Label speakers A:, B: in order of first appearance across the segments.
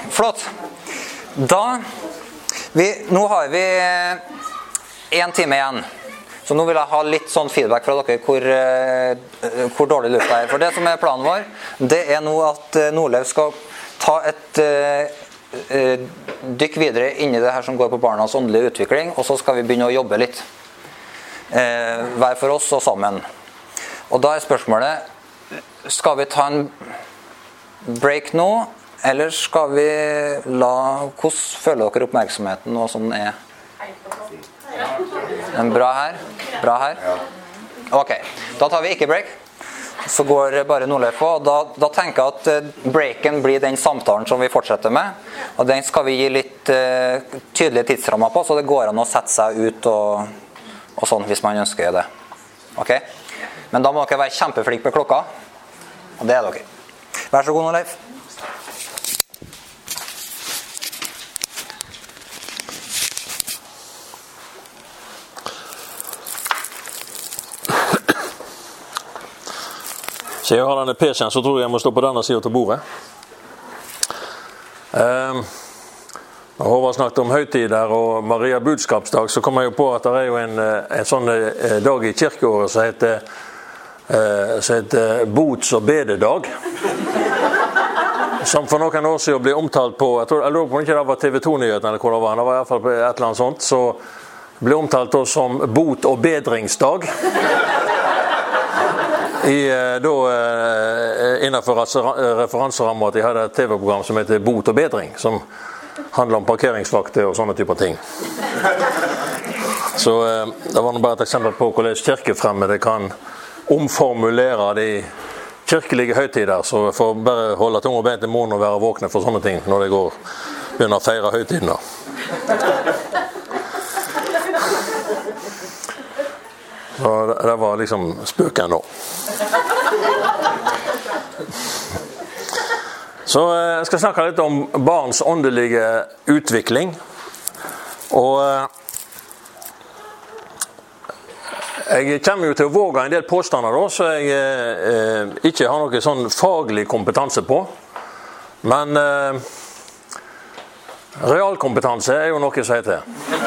A: flott. Nå har vi 1 time igjen. Så nå vil jeg ha litt sånn feedback fra dere hvor dårlig lufta er. For det som er planen vår, det er nå at Norlev skal ta et dykk videre inn i det her som går på barnas åndelige utvikling, og så skal vi begynne å jobbe litt. Hver for oss og sammen. Og da er spørsmålet, skal vi ta en break nå, eller skal vi hvordan føler dere oppmerksomheten og sånn er? Bra her? Bra her? Ok, da tar vi ikke break. Så går bare Norleif på, og da tenker jeg at breaken blir den samtalen som vi fortsetter med, og den skal vi gi litt tydelige tidsrammer på, så det går an å sette seg ut og sånn hvis man ønsker det. Ok? Men da må dere være kjempeflink med klokka, og det er dere. Vær så god, Norleif.
B: Så jeg har denne PC-en, så tror jeg må stå på denne siden til bordet. Når Håvard snakket om høytider og Maria budskapsdag, så kom jeg jo på at det er jo en sånn dag i kirkeåret som heter bots- og bededag. Som for noen år siden ble omtalt på, jeg lurer på ikke det var TV2-nyheten eller hvor det var i hvert fall på et eller annet sånt, så ble omtalt da som bot- og bedringsdag. Innenfor referanserammer at de hadde et TV-program som heter Bot og bedring, som handler om parkeringsvakter og sånne typer ting. Så det var bare et eksempel på hvordan kirkefremmede kan omformulere de kirkelige høytider, så får bare holde tunga beint i munnen og være våkne for sånne ting når de begynner å feire høytidene. Så det var liksom spøken nå. Så jeg skal snakke litt om barns åndelige utvikling. Og jeg kommer jo til å våge en del påstander da, så jeg ikke har noe sånn faglig kompetanse på. Men realkompetanse er jo noe som heter.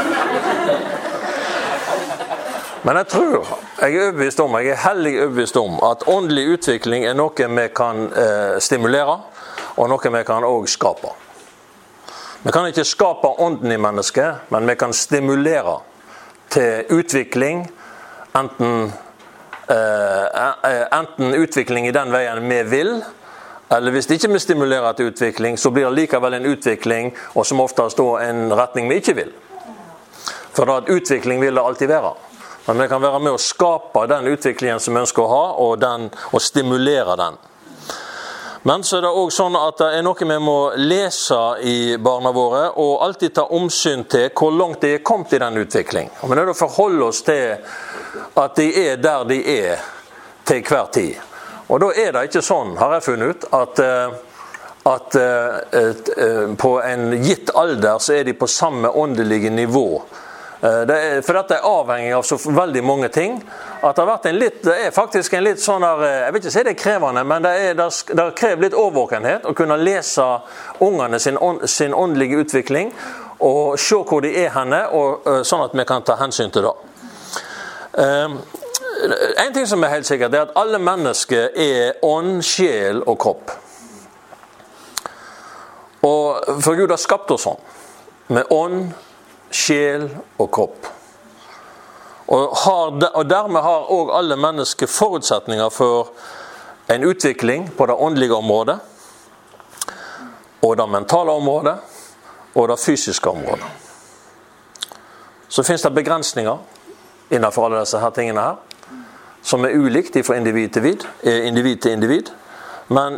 B: Men jeg tror, jeg er hellig overbevist om at åndelig utvikling er noe vi kan stimulere, og noe vi kan også skape. Vi kan ikke skape ånden i mennesket, men vi kan stimulere til utvikling, enten utvikling i den veien vi vil, eller hvis ikke vi stimulerer til utvikling, så blir det likevel en utvikling, og som oftest da en retning vi ikke vil. For da at utvikling vil det alltid være. Men vi kan være med å skape den utviklingen som vi ønsker å ha, og stimulere den. Men så er det også sånn at det er noe vi må lese i barna våre, og alltid ta omsyn til hvor langt de er kommet i den utviklingen. Og vi er nødt til å forholde oss til at de er der de er til hver tid. Og da er det ikke sånn, har jeg funnet ut, at på en gitt alder så er de på samme åndelige nivå. For dette er avhengig av så veldig mange ting, at det er faktisk en litt sånn, jeg vet ikke si det er krevende, men det krever litt overvåkenhet å kunne lese ungene sin åndelige utvikling, og se hvor de er henne, og sånn at vi kan ta hensyn til det. En ting som er helt sikkert, er at alle mennesker er ånd, sjel og kropp. Og for Gud har skapt oss sånn, med ånd, sjel og kropp. Og dermed har også alle mennesker forutsetninger for en utvikling på det åndelige området, og det mentale området, og det fysiske området. Så finnes det begrensninger innenfor alle disse her tingene her, som er ulikt fra individ til individ. Men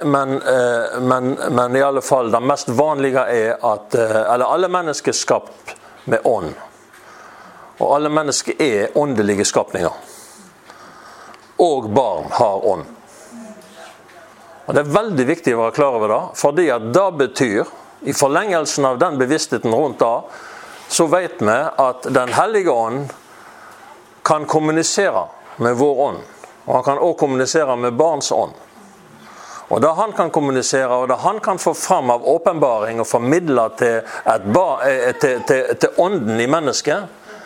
B: i alle fall det mest vanlige er at alle mennesker er skapt med ånd. Og alle mennesker er åndelige skapninger. Og barn har ånd. Og det er veldig viktig å være klar over det, fordi at det betyr, i forlengelsen av den bevisstheten rundt det, så vet vi at den hellige ånd kan kommunisere med vår ånd. Og han kan også kommunisere med barns ånd. Og det han kan kommunisere, og det han kan få fram av åpenbaring og formidle til ånden i mennesket,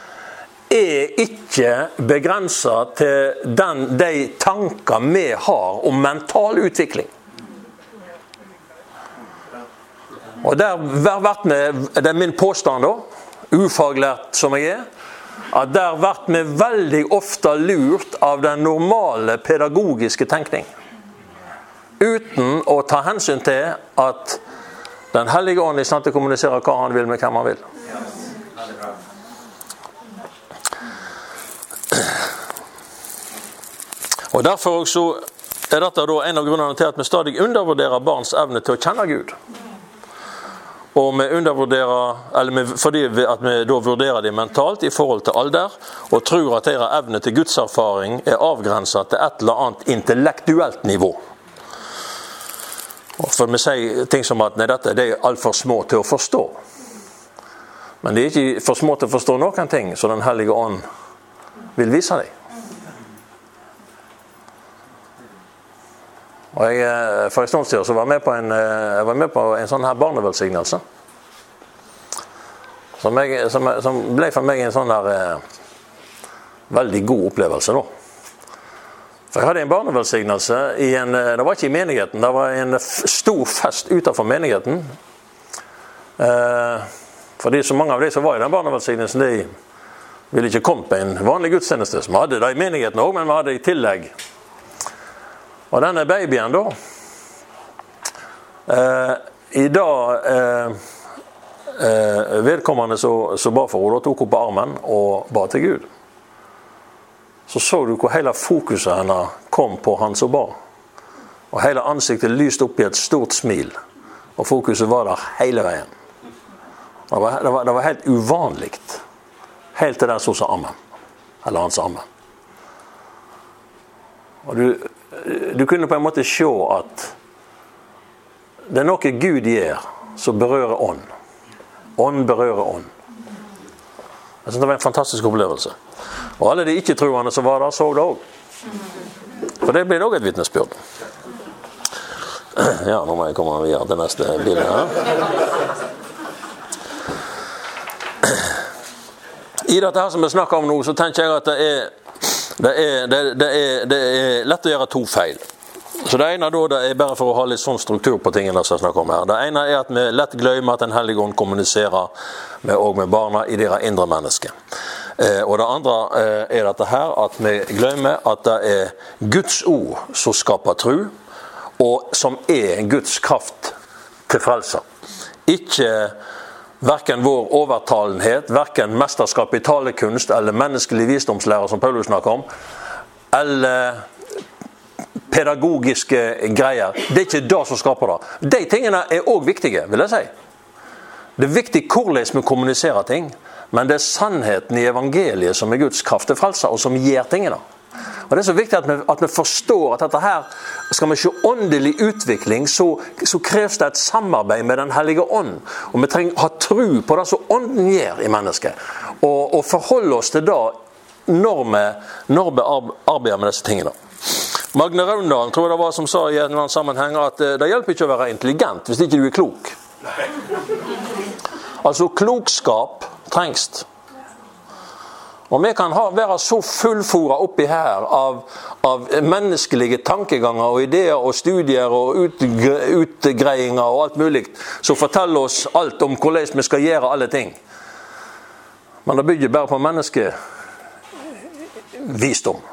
B: ikke begrenset til de tanker vi har om mental utvikling. Og det er min påstand da, ufaglært som jeg at der vært vi veldig ofte lurt av den normale pedagogiske tenkning, uten å ta hensyn til at den hellige ånd er i stand til å kommunisere hva han vil med hvem han vil. Og derfor også er dette da en av grunnene til at vi stadig undervurderer barns evne til å kjenne Gud. Og vi undervurderer, fordi at vi da vurderer det mentalt i forhold til alder, og tror at deres evne til Guds erfaring er avgrenset til et eller annet intellektuelt nivå. Og for vi sier ting som at dette er alt for små til å forstå. Men det er ikke for små til å forstå noen ting, så den hellige ånd vil vise deg. Og for en stund siden så var jeg med på en sånn her barnevelsignelse. Som ble for meg en sånn her veldig god opplevelse da. For jeg hadde en barnevelsignelse det var ikke i menigheten, det var en stor fest utenfor menigheten. Fordi så mange av de som var i den barnevelsignelsen, de ville ikke komme på en vanlig gudstjeneste. Så vi hadde det i menigheten også, men vi hadde i tillegg. Og denne babyen da, i dag vedkommende så ba for henne, tok hun på armen og ba til Gud. Så du hvor hele fokuset henne kom på han som ba. Og hele ansiktet lyste opp i et stort smil. Og fokuset var der hele veien. Det var helt uvanligt. Helt til den som sa amen. Eller han sa amen. Og du kunne på en måte se at det er noe Gud gjør som berører ånd. Ånd berører ånd. Jeg synes det var en fantastisk opplevelse. Og alle de ikke-troende som var der så det også. For det blir også et vitnesbyrd. Ja, nå må jeg komme videre til neste bilde her. I dette her som vi snakker om nå, så tenker jeg at det er lett å gjøre to feil. Så det ene da, det er bare for å ha litt sånn struktur på tingene som jeg snakker om her. Det ene er at vi lett glemmer at den hellige ånd kommuniserer med barna i deres indre menneske. Og det andre er dette her, at vi glemmer at det er Guds ord som skaper tro, og som er Guds kraft til frelse. Ikke hverken vår overtalenhet, hverken mesterskap i talekunst eller menneskelig visdomslære som Paulus snakker om, eller pedagogiske greier. Det er ikke det som skaper det. De tingene er også viktige, vil jeg si. Det er viktig hvordan vi kommuniserer ting, men det er sannheten i evangeliet som er Guds kraft til frelse, og som gjør tingene. Og det er så viktig at vi forstår at dette her, skal vi se åndelig utvikling, så kreves det et samarbeid med den hellige ånd. Og vi trenger ha tro på det som ånden gjør i mennesket. Og forholde oss til det når vi arbeider med disse tingene. Magne Raundal, tror jeg det var, som sa i en eller annen sammenheng at det hjelper ikke å være intelligent hvis ikke du er klok. Altså klokskap trengs. Og vi kan være så fullfora oppi her av menneskelige tankeganger og ideer og studier og utgreiinger og alt mulig, som forteller oss alt om hvordan vi skal gjøre alle ting. Men det bygger bare på menneskevisdom.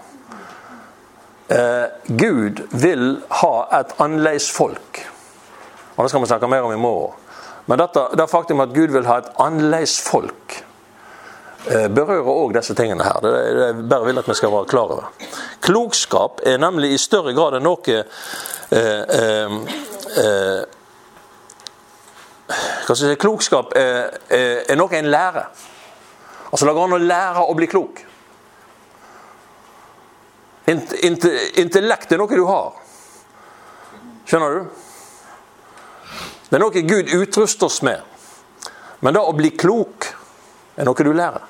B: Gud vil ha et annerledes folk. Og det skal vi snakke mer om i morgen. Men det faktum at Gud vil ha et annerledes folk berører også disse tingene her. Det er bare vil at vi skal være klar over. Klokskap er nemlig i større grad enn noe klokskap er noe en lærer. Altså det går an å lære å bli klok. Intellekt er noe du har. Skjønner du? Det er noe Gud utruster oss med. Men da å bli klok er noe du lærer.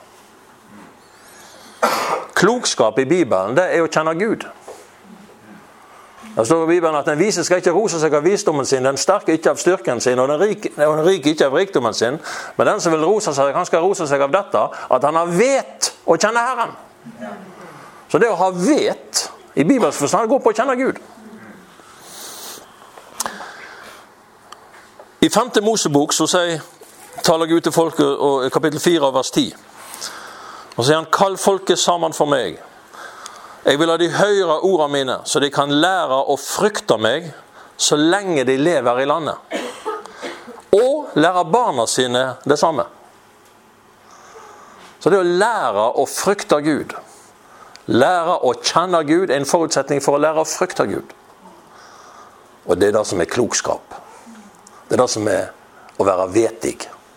B: Klokskap i Bibelen, det er å kjenne Gud. Det står i Bibelen at den vise skal ikke rose seg av visdommen sin, den sterke ikke av styrken sin, og den rike ikke av rikdommen sin. Men den som vil rose seg, han skal rose seg av dette, at han har vet å kjenne Herren. Så det å ha vet, i Bibels forstand, går på å kjenne Gud. I 5. Mosebok så taler Gud til folket, og kapittel 4, vers 10. Og sier han, kall folket sammen for meg. Jeg vil ha de høre ordene mine, så de kan lære å frykte meg så lenge de lever i landet. Og lære barna sine det samme. Så det å lære å frykte Gud, lære å kjenne Gud, er en forutsetning for å lære å frykte Gud. Og det er det som er klokskap. Det er det som er å være vetig.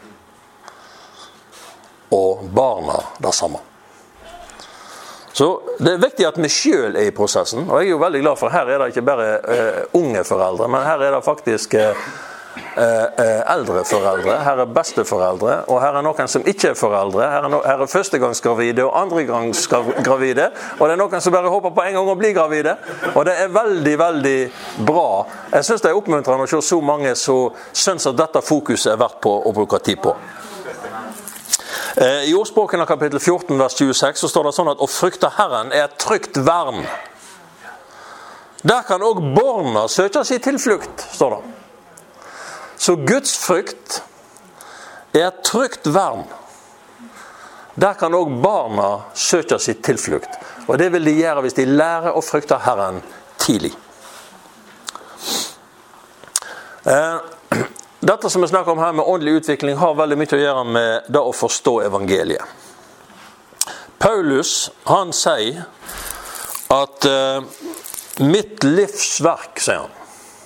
B: Og barna det samme. Så det er viktig at vi selv er i prosessen, og jeg er jo veldig glad for her er det ikke bare unge foreldre, men her er det faktisk eldre foreldre, her er besteforeldre, og her er noen som ikke er foreldre, her er førstegangsgravide og andregangsgravide, og det er noen som bare håper på en gang å bli gravide, og det er veldig, veldig bra. Jeg synes det er oppmuntrende å se så mange som synes at dette fokuset er verdt på å bruke tid på. I ordspråken av kapittel 14, vers 26, så står det sånn at å frykte Herren er et trygt vern. Der kan også barna søke seg tilflukt, står det. Så Guds frykt er et trygt vern. Der kan også barna søke seg tilflukt. Og det vil de gjøre hvis de lærer å frykte Herren tidlig. Dette som vi snakker om her med åndelig utvikling har veldig mye å gjøre med det å forstå evangeliet. Paulus, han sier at mitt livsverk, sier han,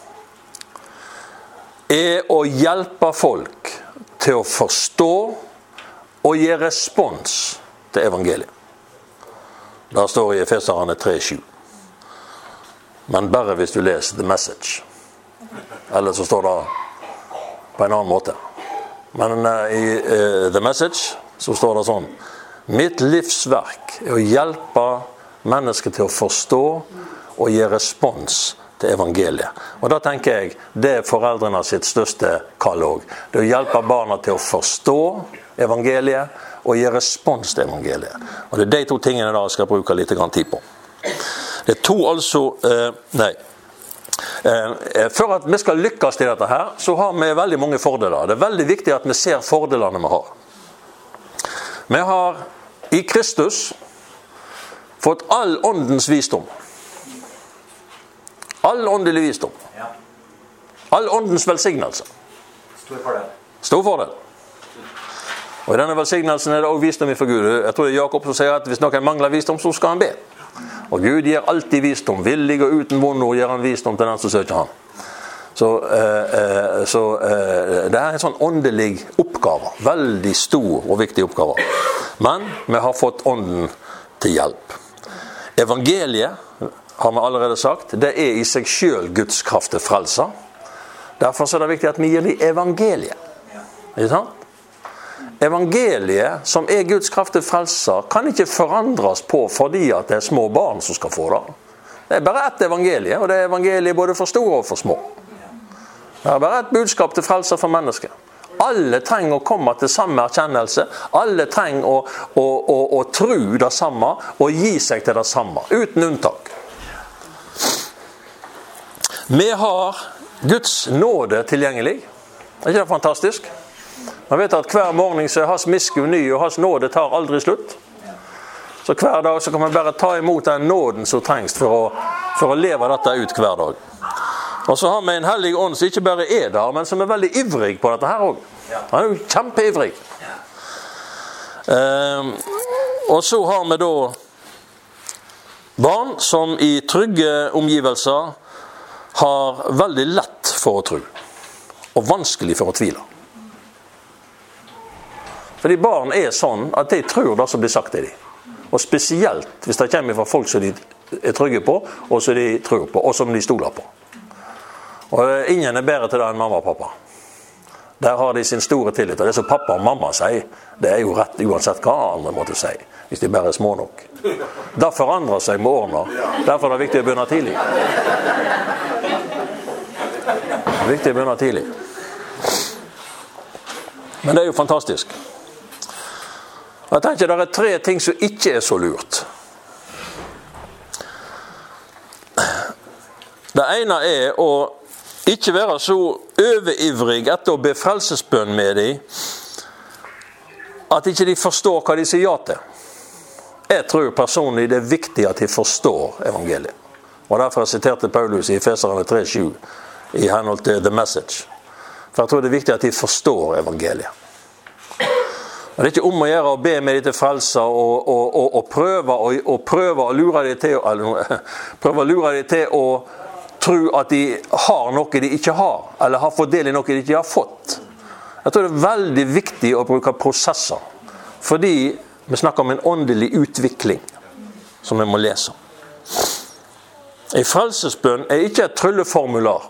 B: er å hjelpe folk til å forstå og gi respons til evangeliet. Det står i Efeserne 3:7. Men bare hvis du leser The Message. Eller så står det på en annen måte. Men i The Message så står det sånn: mitt livsverk er å hjelpe mennesker til å forstå og gi respons til evangeliet. Og da tenker jeg, det er foreldrene sitt største kall også. Det er å hjelpe barna til å forstå evangeliet og gi respons til evangeliet. Og det er de to tingene da jeg skal bruke litt tid på. Det er to for at vi skal lykkes i dette her, så har vi veldig mange fordeler. Det er veldig viktig at vi ser fordelene vi har. Vi har i Kristus fått all åndens visdom. All åndelig visdom. All åndens velsignelse. Stor fordel. Og i denne velsignelsen er det også visdom fra Gud. Jeg tror det er Jakob som sier at hvis noen mangler visdom, så skal han be. Og Gud gir alltid visdom. Villig og uten vondord gir han visdom til den som søker han. Så det er en sånn åndelig oppgave. Veldig stor og viktig oppgave. Men vi har fått ånden til hjelp. Evangeliet, har vi allerede sagt, det er i seg selv Guds kraft til frelse. Derfor er det viktig at vi gir dem evangeliet. Ikke sant? Evangeliet, som er Guds kraft til frelse, kan ikke forandres på fordi at det er små barn som skal få det. Det er bare ett evangelie, og det er evangeliet både for store og for små. Det er bare et budskap til frelse for mennesker. Alle trenger å komme til samme erkjennelse. Alle trenger å tro det samme og gi seg til det samme, uten unntak. Vi har Guds nåde tilgjengelig. Er ikke det fantastisk? Man vet at hver morgen så er hans miskunn ny, og hans nåde tar aldri slutt. Så hver dag så kan man bare ta imot den nåden som trengs for å leve dette ut hver dag. Og så har vi en hellig ånd som ikke bare er der, men som er veldig ivrig på dette her også. Han er jo kjempeivrig. Og så har vi da barn som i trygge omgivelser har veldig lett for å tro, og vanskelig for å tvile. Fordi barn er sånn at de tror det som blir sagt til dem. Og spesielt hvis det kommer fra folk som de er trygge på, og som de tror på, og som de stoler på. Og ingen er bedre til det enn mamma og pappa. Der har de sin store tillit. Og det som pappa og mamma sier, det er jo rett uansett hva andre måtte si, hvis de bare er små nok. Det forandrer seg med årene. Derfor er det viktig å begynne tidlig. Det er viktig å begynne tidlig. Men det er jo fantastisk. Jeg tenker det er 3 ting som ikke er så lurt. Det ene er å ikke være så overivrig etter å be frelsesbønn med dem, at ikke de forstår hva de sier ja til. Jeg tror personlig det er viktig at de forstår evangeliet. Og derfor har jeg sitert Paulus i Efeserne 3:7 i henhold til The Message. For jeg tror det er viktig at de forstår evangeliet. Og det er ikke om å gjøre å be med de til frelse og prøve å lure de til å tro at de har noe de ikke har, eller har fått del i noe de ikke har fått. Jeg tror det er veldig viktig å bruke prosesser, fordi vi snakker om en åndelig utvikling som vi må lese. En frelsesbønn er ikke et trylleformular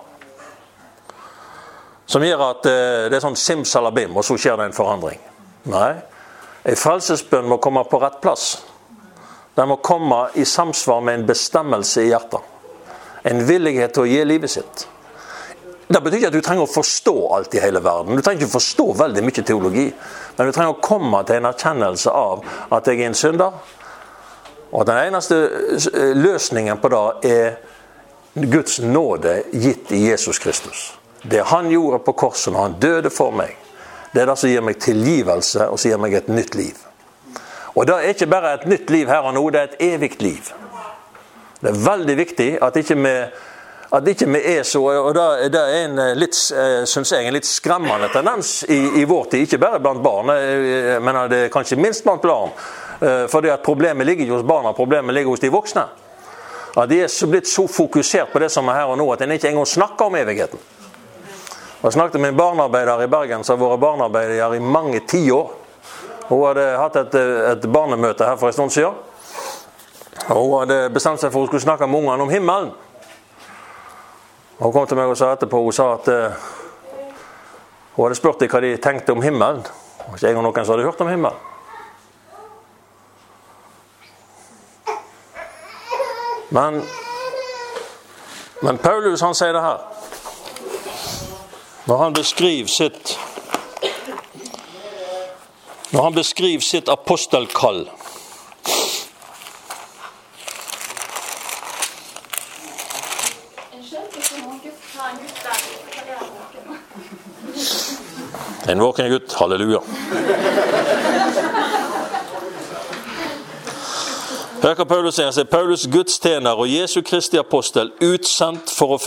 B: som gjør at det er sånn simsalabim, og så skjer det en forandring. Nei, en frelsesbønn må komme på rett plass. Den må komme i samsvar med en bestemmelse i hjertet. En villighet til å gi livet sitt. Det betyr ikke at du trenger å forstå alt i hele verden. Du trenger ikke å forstå veldig mye teologi. Men du trenger å komme til en erkjennelse av at jeg er en synder. Og at den eneste løsningen på det er Guds nåde gitt i Jesus Kristus. Det han gjorde på korset når han døde for meg, det er det som gir meg tilgivelse og som gir meg et nytt liv. Og det er ikke bare et nytt liv her og nå, det er et evigt liv. Det er veldig viktig at ikke vi er så, og det er en litt, synes jeg, en litt skremmende tendens i vår tid, ikke bare blant barn, men det er kanskje minst blant barn, fordi at problemet ligger ikke hos barna, problemet ligger hos de voksne. At de er så blitt så fokusert på det som er her og nå, at en ikke engang snakker om evigheten. Jeg snakket med en barnearbeider i Bergen, som har vært barnearbeider i mange 10 år. Hun hadde hatt et barnemøte her for en stund siden. Og hun hadde bestemt seg for at hun skulle snakke med ungene om himmelen. Hun kom til meg og sa etterpå, hun sa at hun hadde spurt dem hva de tenkte om himmelen. Og ikke en gang noen som hadde hørt om himmelen. Men Paulus han sier det her. Når han beskriver sitt apostelkall. En våken gutt, halleluja. Hør hva Paulus sier. Han sier, Paulus Guds tjener og Jesu Kristi apostel, utsendt for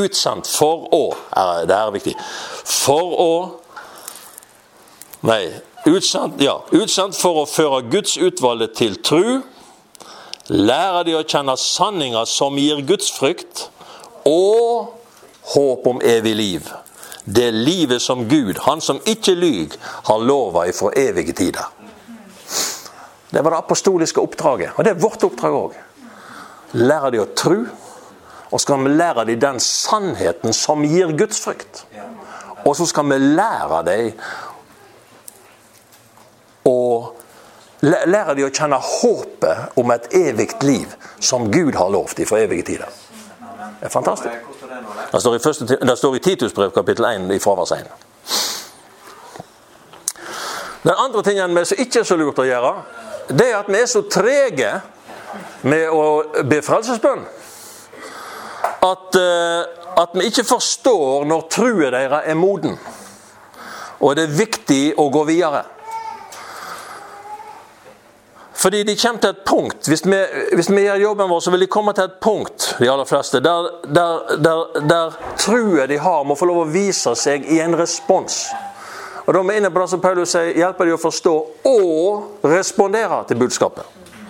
B: å føre Guds utvalgte til tru, lære de å kjenne sanninger som gir Guds frykt, og håp om evig liv. Det livet som Gud, han som ikke lyg, har lovet fra evige tider. Det var det apostoliske oppdraget, og det er vårt oppdrag også. Lære de å tro, og skal vi lære de den sannheten som gir Guds frykt. Og så skal vi lære de å kjenne håpet om et evigt liv som Gud har lovt fra evige tider. Det er fantastisk. Det står i Titus brev kapittel 1 i fravers 1. Den andre tingen vi som ikke er så lurt å gjøre, det er at vi er så trege med å be frelsesbønn. At vi ikke forstår når trua deres er moden. Og det er viktig å gå videre. Fordi de kommer til et punkt, hvis vi gjør jobben vår, så vil de komme til et punkt, de aller fleste, der trua de har må få lov å vise seg i en respons. Og da er vi inne på det som Paulus sier, hjelper de å forstå og respondere til budskapet.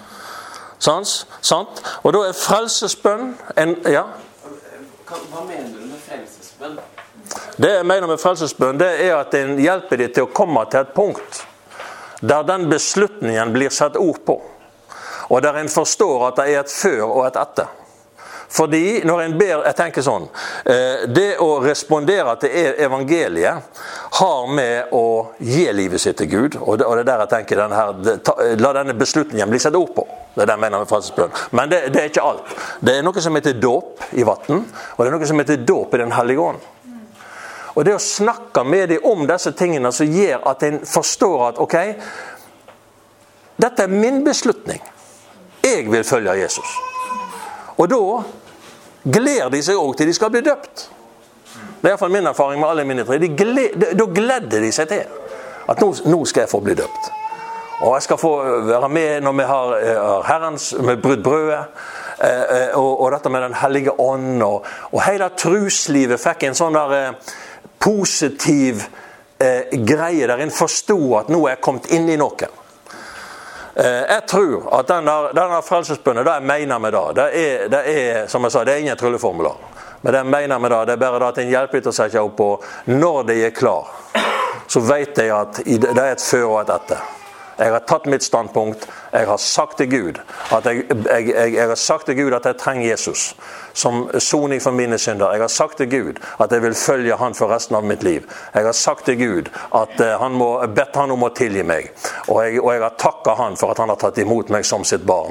B: Sant? Og da er frelsesbønn ja?
C: Hva mener du med frelsesbønn?
B: Det jeg mener med frelsesbønn, det er at den hjelper de til å komme til et punkt der den beslutningen blir satt ord på, og der en forstår at det er et før og et etter. Fordi når en ber, jeg tenker sånn, det å respondere til evangeliet har med å gi livet sitt til Gud, og det der jeg tenker la denne beslutningen bli satt ord på. Det den mener med frelsesbønn. Men det ikke alt. Det noe som heter dåp i vatten, og det noe som heter dåp i den hellige ånd. Og det å snakke med dem om disse tingene som gjør at en forstår at ok, dette min beslutning. Jeg vil følge Jesus. Og da gleder de seg også til de skal bli døpt. Det i hvert fall min erfaring med alle mine tre. Da gleder de seg til at nå skal jeg få bli døpt. Og jeg skal få være med når vi har Herrens med brudd brødet, og dette med den hellige ånd, og hele truslivet fikk en sånn der positiv greie der en forstod at nå jeg kommet inn i noe. Jeg tror at denne frelsesbønnen, det jeg mener med det er, som jeg sa, det er ingen trylleformular. Men det jeg mener med det er bare at en hjelper til å sette opp på når de er klar. Så vet jeg at det er et før og et etter. Jeg har tatt mitt standpunkt. Jeg har sagt til Gud at jeg har sagt til Gud at jeg trenger Jesus som soning for mine synder. Jeg har sagt til Gud at jeg vil følge han for resten av mitt liv. Jeg har sagt til Gud at bedt han om å tilgi meg. Og jeg har takket han for at han har tatt imot meg som sitt barn.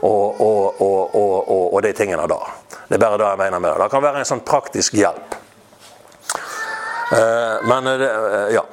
B: Og de tingene da. Det er bare det jeg mener med det. Det kan være en sånn praktisk hjelp. Men ja.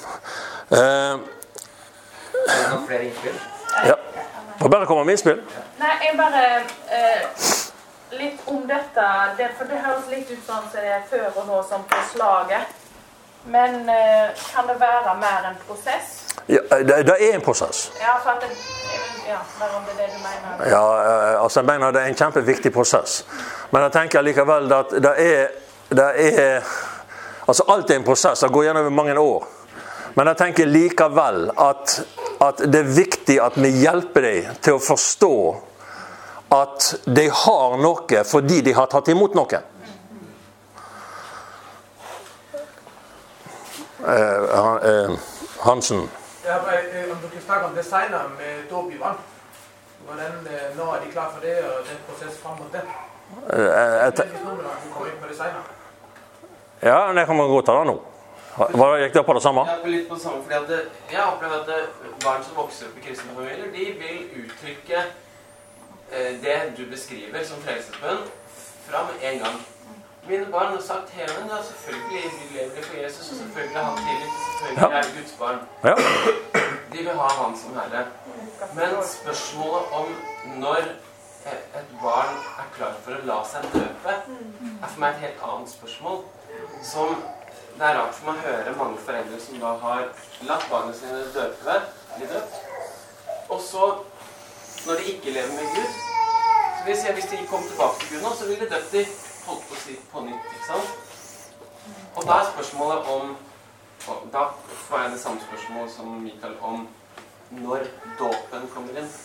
A: Noen flere innspill?
B: Ja. Får bare komme med innspill.
D: Nei, jeg bare litt om dette, for det høres litt ut som det er før og nå som på slaget. Men kan det være mer en prosess?
B: Ja, det er en prosess.
D: Ja, for at bare om det er det du mener.
B: Ja, altså jeg mener det er en kjempeviktig prosess. Men jeg tenker likevel at det er altså alt er en prosess, det går gjennom mange år. Men jeg tenker likevel at det er viktig at vi hjelper dem til å forstå at de har noe fordi de har tatt imot noe. Hansen.
E: Ja, om du kan snakke om det senere med dåp i vann. Hvordan, når er de klar for det, og den prosessen frem mot det?
B: Ja, men jeg kan gå til det nå. Hva gikk det på det samme?
C: Jeg litt på det samme, fordi jeg har opplevd at barn som vokser opp i kristne familier, de vil uttrykke det du beskriver som frelsesbønn fra med en gang. Mine barn har sagt hele tiden, ja, selvfølgelig vi lever for Jesus, og selvfølgelig har han tillit, og selvfølgelig er Guds barn. Ja. De vil ha han som herre. Men spørsmålet om når et barn er klar for å la seg døpe, er for meg et helt annet spørsmål, som det er rart for meg å høre mange foreldre som da har latt barna sine bli døpt. Og så, når de ikke lever med Gud, så vil jeg si at hvis de kommer tilbake til Gud nå, så vil de døpt de holdt på å si på nytt, ikke sant? Og da er spørsmålet om, da får jeg det samme spørsmål som Mikael om når dåpen kommer inn.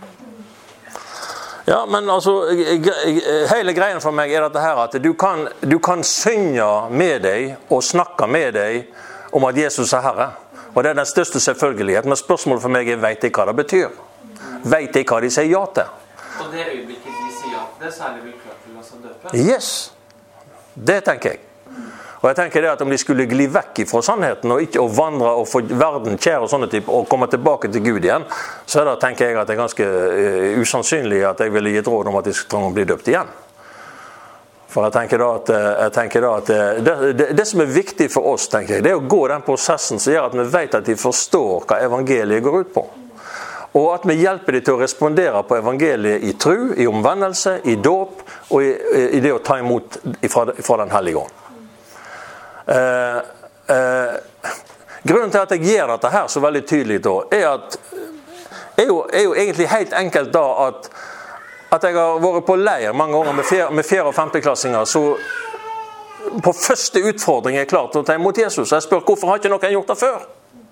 B: Ja, men altså, hele greien for meg er dette her, at du kan synge med deg og snakke med deg om at Jesus er Herre. Og det er den største selvfølgelighet. Men spørsmålet for meg er, vet de hva det betyr? Vet de hva de sier ja til?
C: Og det øyeblikket de sier ja til det, så er de vel klart til å døpe?
B: Yes, det tenker jeg. Og jeg tenker det at om de skulle gli vekk fra sannheten og ikke å vandre og få verden kjær og sånne typer og komme tilbake til Gud igjen, så er det, tenker jeg at det er ganske usannsynlig at jeg ville gitt råd om at de skal bli døpt igjen. For jeg tenker da at det som er viktig for oss, tenker jeg, det er å gå den prosessen som gjør at vi vet at de forstår hva evangeliet går ut på. Og at vi hjelper dem til å respondere på evangeliet i tro, i omvendelse, i dåp og i det å ta imot fra den hellige ånd. Grunnen til at jeg gjør dette her så veldig tydelig da, er jo egentlig helt enkelt da at jeg har vært på leir mange ganger med 4- og 5-klassinger, så på første utfordring er klart å ta imot Jesus. Jeg spør, hvorfor har ikke noen gjort det før?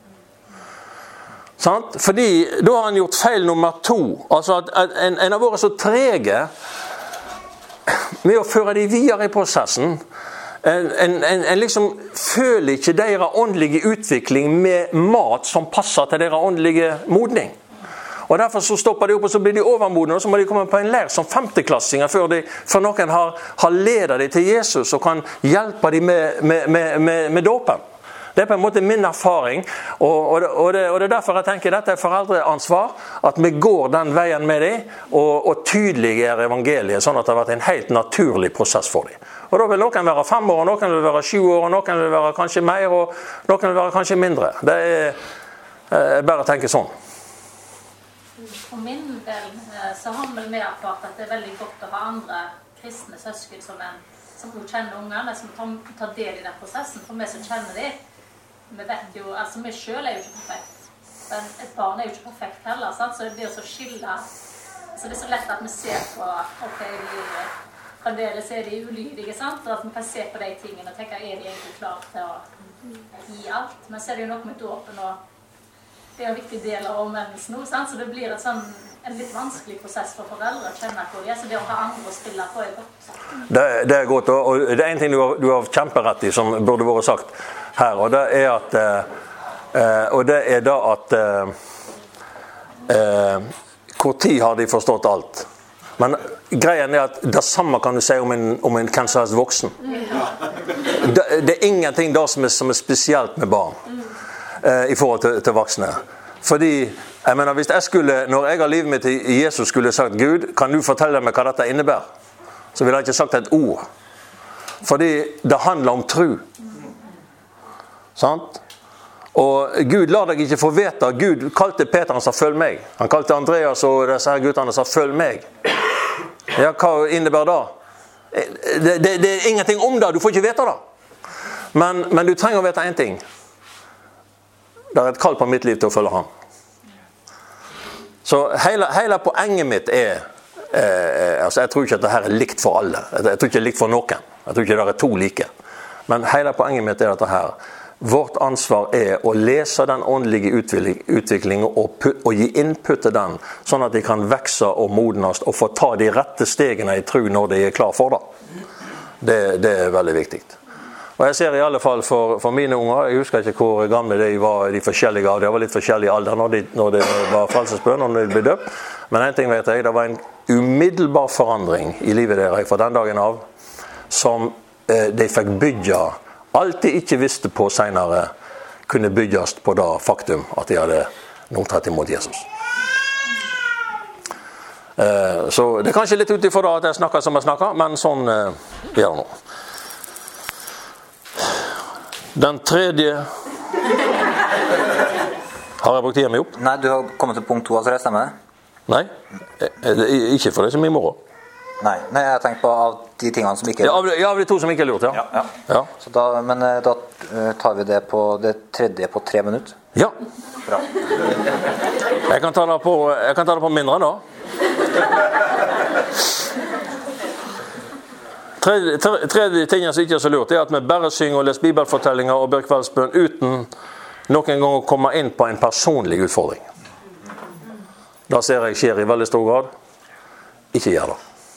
B: Sant? Fordi da har han gjort feil nummer 2, altså at en har vært så trege med å føre de videre i prosessen. En liksom føler ikke deres åndelige utvikling med mat som passer til deres åndelige modning. Og derfor så stopper de opp, og så blir de overmodne, og så må de komme på en leir som 5-klassinger før noen har ledet dem til Jesus og kan hjelpe dem med dåpen. Det er på en måte min erfaring, og det er derfor jeg tenker dette er foreldreansvar, at vi går den veien med dem, og tydeliggjør evangeliet, sånn at det har vært en helt naturlig prosess for dem. Og da vil noen være 5 år, noen vil være 7 år, noen vil være kanskje mer, og noen vil være kanskje mindre. Det er bare å tenke sånn.
F: For min del så har vi erfart at det er veldig godt å ha andre kristne søsken som kjenner ungene, som tar del i den prosessen. For vi som kjenner dem, vi vet jo, altså vi selv er jo ikke perfekt, men et barn er jo ikke perfekt heller, sant? Så det er så skille, så det er så lett at vi ser på, ok, fremdeles er de ulydige, sant? Og at vi kan se på de tingene og tenke, er de egentlig klart til å gi alt? Men så er det jo noe med dåpen, og det er en viktig del av omvendelsen nå, sant? Så det blir en litt vanskelig prosess for foreldre å kjenne på det, så det å ha andre å spille på er godt.
B: Det er godt, og det er en ting du har kjemperett i som burde vært sagt her, og det er da at hvor tid har de forstått alt? Men greien er at det samme kan du si om en hvem som helst voksen. Det er ingenting da som er spesielt med barn i forhold til voksne. Fordi, jeg mener, hvis jeg skulle, når jeg har livet mitt i Jesus, skulle sagt, Gud, kan du fortelle meg hva dette innebærer? Så ville jeg ikke sagt et ord. Fordi det handler om tro. Sant? Og Gud lar deg ikke få vite. Gud kalte Peter, han sa, følg meg. Han kalte Andreas og disse her guttene, sa, følg meg. Ja, hva innebærer det? Det er ingenting om det, du får ikke vite det. Men du trenger å vite en ting. Det er et kall på mitt liv til å følge ham. Så hele poenget mitt er, altså jeg tror ikke at dette er likt for alle. Jeg tror ikke det er likt for noen. Jeg tror ikke det er 2 like. Men hele poenget mitt er dette her. Vårt ansvar er å lese den åndelige utviklingen og gi input til den, sånn at de kan vekse og modnes og få ta de rette stegene i tro når de er klar for det. Det er veldig viktig. Og jeg ser i alle fall for mine unger, jeg husker ikke hvor gamle de var, de forskjellige av, de var litt forskjellige alder når det var frelsesbønn, når de ble døpt. Men en ting vet jeg, det var en umiddelbar forandring i livet deres fra den dagen av, som de fikk bygge, alt de ikke visste på senere, kunne bygges på det faktum at de hadde nå tatt imot Jesus. Så det er kanskje litt utifrån da at jeg snakker som jeg snakker, men sånn gjør det nå. Den tredje har jeg brukt tiden min opp?
A: Nei, du har kommet til punkt 2, altså det stemmer det?
B: Nei, ikke for det som i morgen.
A: Nei, jeg tenker på av de tingene som ikke er lurt.
B: Ja, av de 2 som ikke er lurt, ja.
A: Så men da tar vi det på det tredje på 3 minutter.
B: Ja.
A: Bra.
B: Jeg kan ta det på mindre da. Tredje tingen som ikke er så lurt, er at vi bare synger og leser bibelfortellinger og ber kveldsbønn uten noen gang å komme inn på en personlig utfordring. Da ser jeg skjer i veldig stor grad. Ikke gjør det.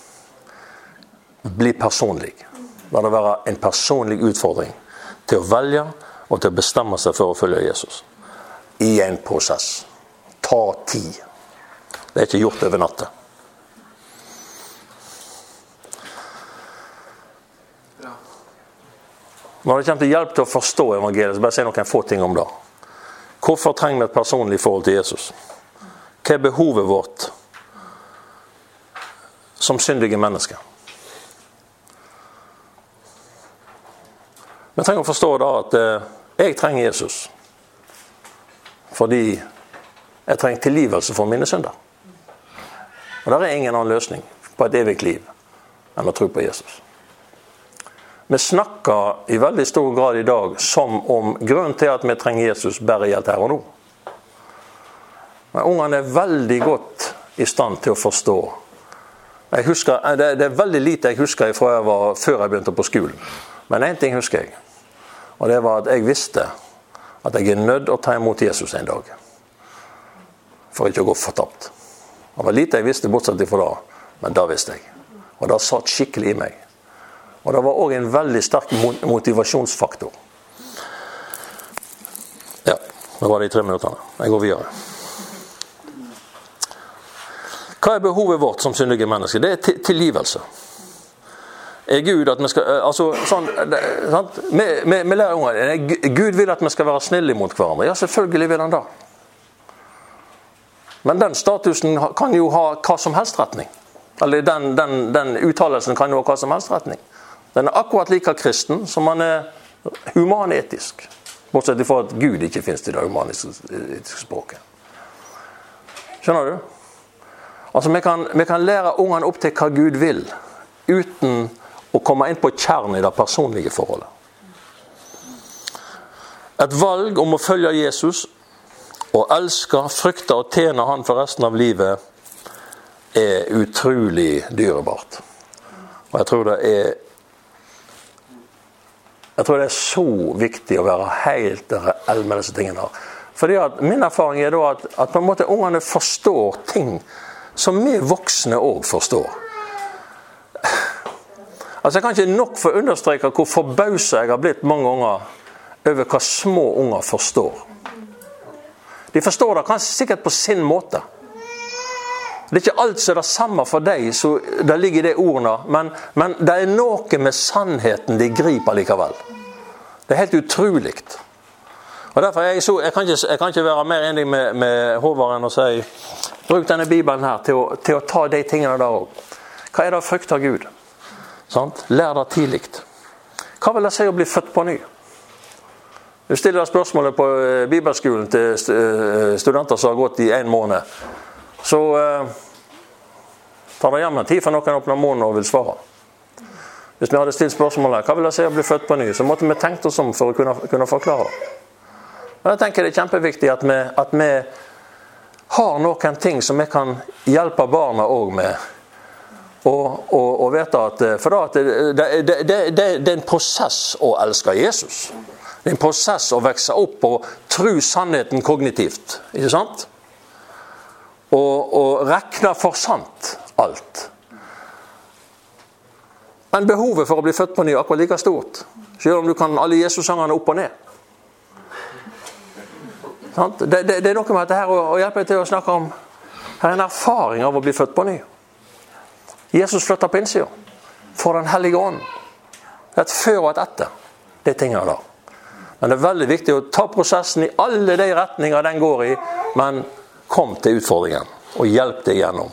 B: Bli personlig. La det være en personlig utfordring til å velge og til å bestemme seg for å følge Jesus. I en prosess. Ta tid. Det er ikke gjort over natten. Når det kommer til hjelp til å forstå evangeliet, så bare si noen få ting om det. Hvorfor trenger vi et personlig forhold til Jesus? Hva er behovet vårt som syndige mennesker? Vi trenger å forstå da at jeg trenger Jesus fordi jeg trenger tilgivelse for mine synder. Og det er ingen annen løsning på et evig liv enn å tro på Jesus. Vi snakker i veldig stor grad i dag som om grunnen til at vi trenger Jesus bare gjelder her og nå. Men ungene er veldig godt i stand til å forstå. Jeg husker, det er veldig lite jeg husker før jeg begynte på skolen. Men en ting husker jeg. Og det var at jeg visste at jeg er nødt å ta imot Jesus en dag. For ikke å gå fortapt. Det var lite jeg visste bortsett fra det, men det visste jeg. Og det satt skikkelig i meg. Og det var også en veldig sterk motivasjonsfaktor. Ja, det var de 3 minutterne. Jeg går videre. Hva er behovet vårt som syndige mennesker? Det er tilgivelse. er Gud at vi skal, altså sånn, sant? Vi lærer ungene, Gud vil at vi skal være snille mot hverandre. Ja, selvfølgelig vil han da. Men den statusen kan jo ha hva som helst retning. Eller den uttalelsen kan jo ha hva som helst retning. Den er akkurat like kristen som han er humanetisk. Bortsett fra at Gud ikke finnes i det humanetiske språket. Skjønner du? Altså vi kan lære ungene opp til hva Gud vil, uten å komme inn på kjernen i det personlige forholdet. Et valg om å følge Jesus og elske, frykte og tjene han for resten av livet er utrolig dyrebart. Og jeg tror det er så viktig å være helt reell med disse tingene her. Fordi at min erfaring er da at på en måte ungene forstår ting som vi voksne også forstår. Altså jeg kan ikke nok få understreke hvor forbauset jeg har blitt mange ganger over hva små unger forstår. De forstår det kanskje sikkert på sin måte. Det er ikke alt som er det samme for deg, så det ligger i de ordene, men det er noe med sannheten de griper likevel. Det er helt utroligt. Og derfor jeg kan ikke være mer enig med Håvard enn å si, bruk denne Bibelen her til å ta de tingene der også. Hva er det å frykte Gud? Sant? Lær det tidligt. Hva vil det si å bli født på ny? Du stiller spørsmålet på bibelskolen til studenter som har gått i 1 måned. Så tar det hjemme tid for noen åpner munnen og vil svare. Hvis vi hadde stilt spørsmålet, hva vil det si å bli født på ny? Så måtte vi tenkt oss om for å kunne forklare det. Men jeg tenker det er kjempeviktig at vi har noen ting som vi kan hjelpe barna også med. Og vite at for det er en prosess å elske Jesus. Det er en prosess å vokse opp og tro sannheten kognitivt. Ikke sant? Og rekne for sant alt. Men behovet for å bli født på ny er akkurat like stort. Selv om du kan alle Jesus-sangene opp og ned. Det er noe med dette her å hjelpe deg til å snakke om. Her er en erfaring av å bli født på ny. Jesus flytter på innsida for den hellige ånd. Et før og et etter. Det er tingene der. Men det er veldig viktig å ta prosessen i alle de retninger den går i, men kom til utfordringen og hjelp deg gjennom.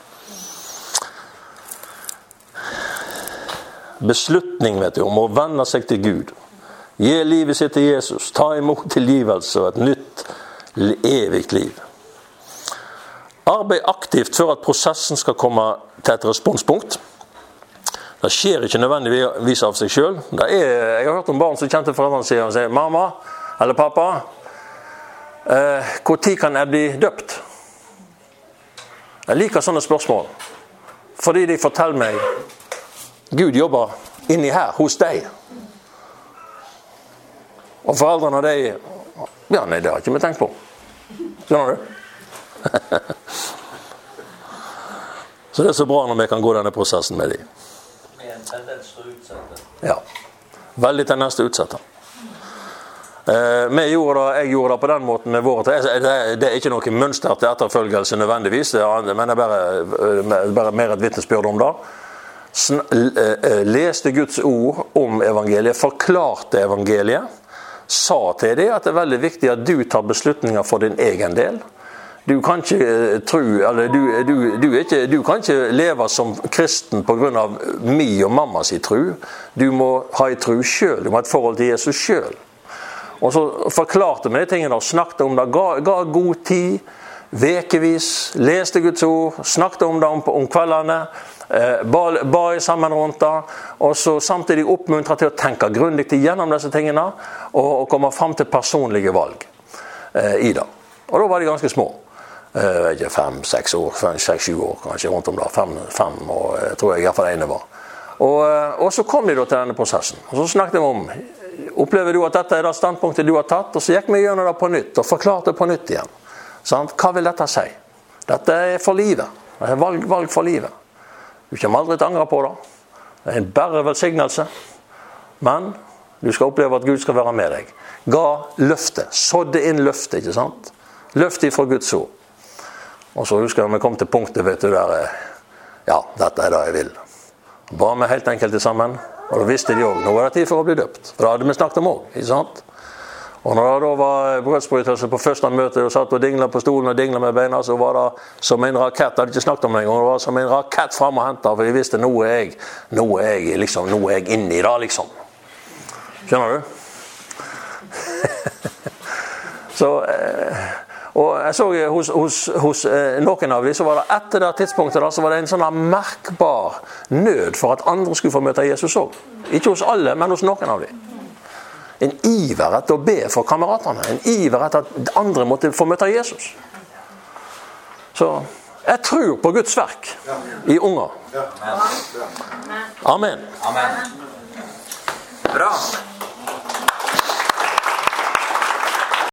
B: Beslutning, vet du, om å vende seg til Gud. Gi livet sitt til Jesus. Ta imot tilgivelse og et nytt, evigt liv. Arbeid aktivt for at prosessen skal komme til et responspunkt. Det skjer ikke nødvendigvis av seg selv. Jeg har hørt om barn som kjente foreldrene sier, mamma eller pappa, hvor tid kan jeg bli døpt? Jeg liker sånne spørsmål. Fordi de forteller meg, Gud jobber inni her, hos deg. Og foreldrene, det har ikke vi tenkt på. Skjønner du? Så det er så bra når vi kan gå denne prosessen med dem.
G: Med en tendens til å utsette.
B: Ja, veldig tendens til å utsette. Jeg gjorde det på den måten med våre. Det er ikke noe mønster til etterfølgelse nødvendigvis, men det er bare mer et vitnesbyrd om det. Leste Guds ord om evangeliet, forklarte evangeliet, sa til deg at det er veldig viktig at du tar beslutninger for din egen del. Du kan ikke tro, eller du kan ikke leve som kristen på grunn av mi og mammas tro. Du må ha en tro selv, du må ha et forhold til Jesus selv. Og så forklarte vi de tingene og snakket om det, ga god tid, vekevis, leste Guds ord, snakket om det om kveldene, ba sammen rundt det, og så samtidig oppmuntre til å tenke grundig gjennom disse tingene, og komme frem til personlige valg i det. Og da var de ganske små. 5-6 år, 6-7 år, kanskje rundt om det, 5 år, tror jeg i hvert fall ene var. Og så kom de da til denne prosessen, og så snakket vi om, opplever du at dette er det standpunktet du har tatt, og så gikk vi gjennom det på nytt, og forklarte på nytt igjen. Sant? Hva vil dette si? Dette er for livet, det er valg for livet. Du kommer aldri til å angre på det, det er en bare velsignelse, men du skal oppleve at Gud skal være med deg. Ga løftet, sådde inn løftet, ikke sant? Løftet fra Guds ord. Og så husker jeg vi kom til punktet, vet du, der, ja, dette er det jeg vil. Ba med helt enkelt sammen, og da visste de også, nå var det tid for å bli døpt. For det hadde vi snakket om også, ikke sant? Og når det da var brødsbrytelse på første møte og satt og dinglet på stolen og dinglet med beina, så var det som en rakett, det hadde ikke snakket om det en gang, det var som en rakett frem og hentet, for de visste, nå er jeg inne i det, liksom. Skjønner du? Så, og jeg så hos noen av dem, så var det etter det tidspunktet da, så var det en sånn merkbar nød for at andre skulle få møte Jesus også. Ikke hos alle, men hos noen av dem. En iver etter å be for kameratene. En iver etter at andre måtte få møte Jesus. Så jeg tror på Guds verk i unger. Amen.
A: Amen. Bra.